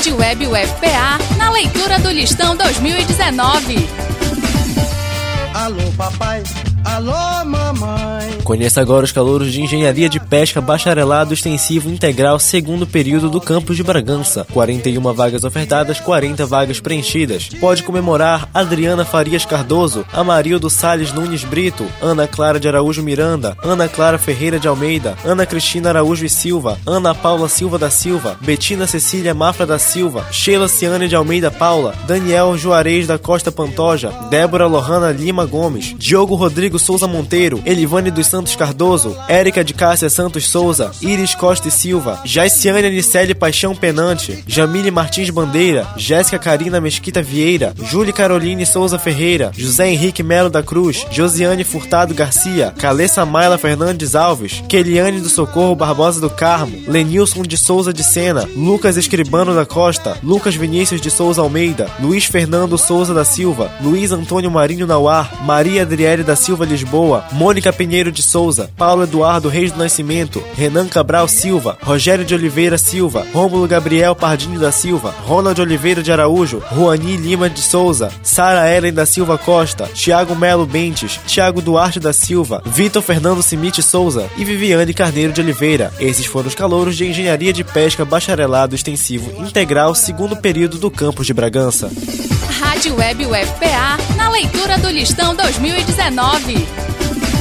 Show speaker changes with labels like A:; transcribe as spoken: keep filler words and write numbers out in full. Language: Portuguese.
A: Rádio Web U F P A, na leitura do Listão dois mil e dezenove.
B: Alô, papai. Alô, mamãe.
C: Conheça agora os calouros de Engenharia de Pesca Bacharelado Extensivo Integral segundo período do campus de Bragança. quarenta e uma vagas ofertadas, quarenta vagas preenchidas. Pode comemorar Adriana Farias Cardoso, Amarildo Salles Nunes Brito, Ana Clara de Araújo Miranda, Ana Clara Ferreira de Almeida, Ana Cristina Araújo e Silva, Ana Paula Silva da Silva, Betina Cecília Mafra da Silva, Sheila Ciane de Almeida Paula, Daniel Juarez da Costa Pantoja, Débora Lohana Lima Gomes, Diogo Rodrigo Souza Monteiro, Elivane dos Santos Cardoso, Érica de Cássia Santos Souza, Iris Costa e Silva, Jaiciane Anicele Paixão Penante, Jamile Martins Bandeira, Jéssica Carina Mesquita Vieira, Júlia Caroline Souza Ferreira, José Henrique Melo da Cruz, Josiane Furtado Garcia, Calessa Maila Fernandes Alves, Keliane do Socorro Barbosa do Carmo, Lenilson de Souza de Sena, Lucas Escribano da Costa, Lucas Vinícius de Souza Almeida, Luiz Fernando Souza da Silva, Luiz Antônio Marinho Nauar, Maria Adriele da Silva Lisboa, Mônica Pinheiro de Souza, Paulo Eduardo Reis do Nascimento, Renan Cabral Silva, Rogério de Oliveira Silva, Rômulo Gabriel Pardinho da Silva, Ronald Oliveira de Araújo, Ruani Lima de Souza, Sara Ellen da Silva Costa, Thiago Melo Bentes, Thiago Duarte da Silva, Vitor Fernando Simite Souza e Viviane Carneiro de Oliveira. Esses foram os calouros de Engenharia de Pesca Bacharelado Extensivo Integral segundo período do campus de Bragança.
A: Rádio Web U F P A, na leitura do Listão dois mil e dezenove.